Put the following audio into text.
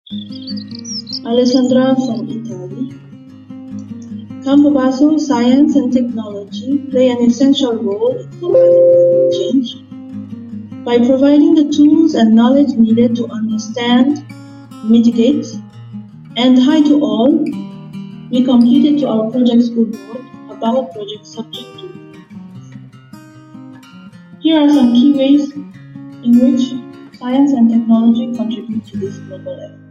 Alessandra from Italy. Campo Basso, science and technology play an essential role in combating climate change by providing the tools and knowledge needed to understand, mitigate, and hi to all. We completed to our project school board a ballot project subject to. Here are some key ways in which science and technology contribute to this global effort.